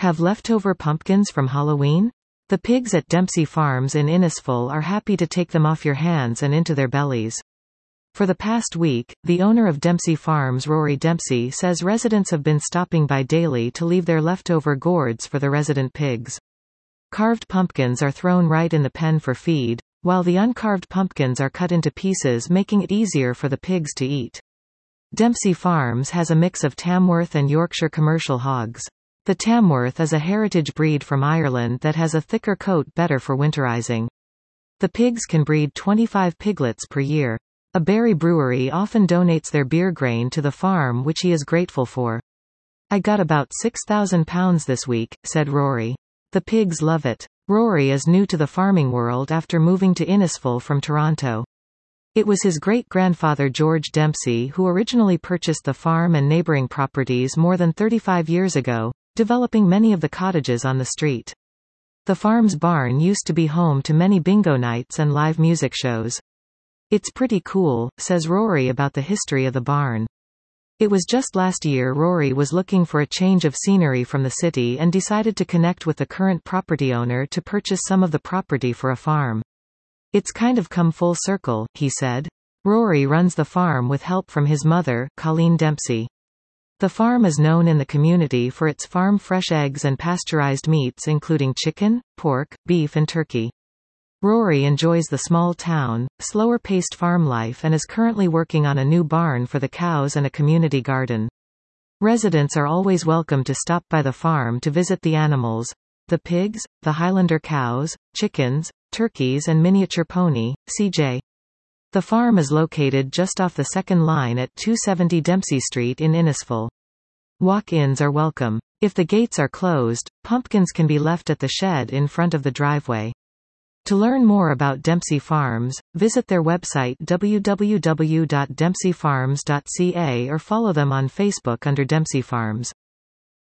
Have leftover pumpkins from Halloween? The pigs at Dempsey Farms in Innisfil are happy to take them off your hands and into their bellies. For the past week, the owner of Dempsey Farms, Rory Dempsey, says residents have been stopping by daily to leave their leftover gourds for the resident pigs. Carved pumpkins are thrown right in the pen for feed, while the uncarved pumpkins are cut into pieces, making it easier for the pigs to eat. Dempsey Farms has a mix of Tamworth and Yorkshire commercial hogs. The Tamworth is a heritage breed from Ireland that has a thicker coat, better for winterizing. The pigs can breed 25 piglets per year. A Barry brewery often donates their beer grain to the farm, which he is grateful for. I got about £6,000 this week, said Rory. The pigs love it. Rory is new to the farming world after moving to Innisfil from Toronto. It was his great-grandfather George Dempsey who originally purchased the farm and neighbouring properties more than 35 years ago, developing many of the cottages on the street. The farm's barn used to be home to many bingo nights and live music shows. It's pretty cool, says Rory about the history of the barn. It was just last year Rory was looking for a change of scenery from the city and decided to connect with the current property owner to purchase some of the property for a farm. It's kind of come full circle, he said. Rory runs the farm with help from his mother, Colleen Dempsey. The farm is known in the community for its farm-fresh eggs and pasteurized meats including chicken, pork, beef and turkey. Rory enjoys the small-town, slower-paced farm life and is currently working on a new barn for the cows and a community garden. Residents are always welcome to stop by the farm to visit the animals, the pigs, the Highlander cows, chickens, turkeys and miniature pony, CJ. The farm is located just off the second line at 270 Dempsey Street in Innisfil. Walk-ins are welcome. If the gates are closed, pumpkins can be left at the shed in front of the driveway. To learn more about Dempsey Farms, visit their website www.dempseyfarms.ca or follow them on Facebook under Dempsey Farms.